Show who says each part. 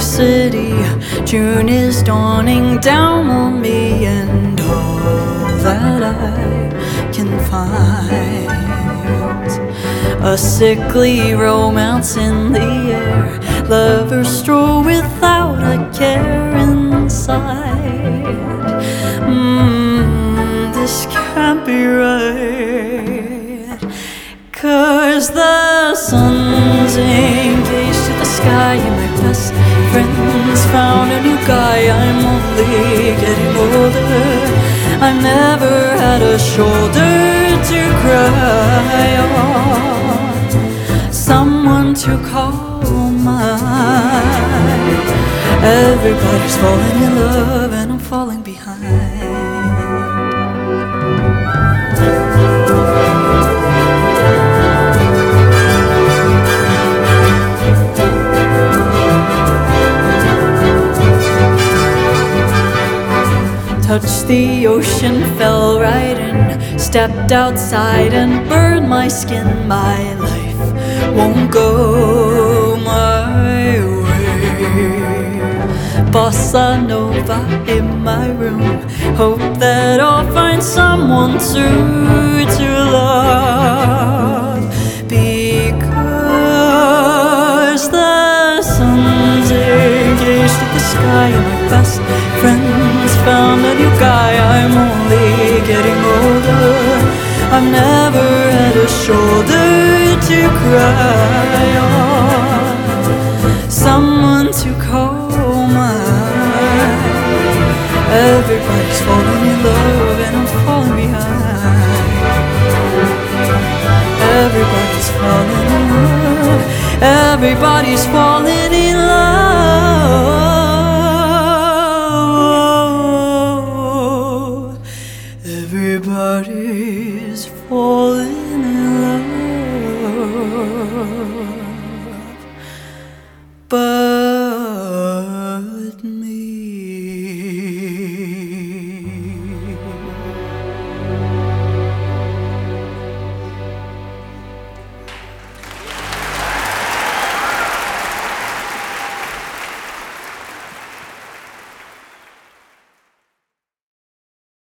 Speaker 1: city. June is dawning down on me, and all that I can find, a sickly romance in the air. Lovers stroll without a care inside. This can't be right, 'cause the sun's engaged to the sky, and my best friend's found a new guy. I'm only getting older, I've never had a shoulder to cry on, someone to call mine. Everybody's falling in love, and I'm falling behind. Touched the ocean, fell right in, stepped outside and burned my skin. My life won't go my way. Bossa Nova in my room, hope that I'll find someone to love, because the sun's engaged to the sky, and my best friends found a new guy. I'm only getting older, I've never had a shoulder to cry on, someone to call mine. Everybody's falling in love, and I'm falling behind. Everybody's falling in love, everybody's falling in love. Everybody's falling in love.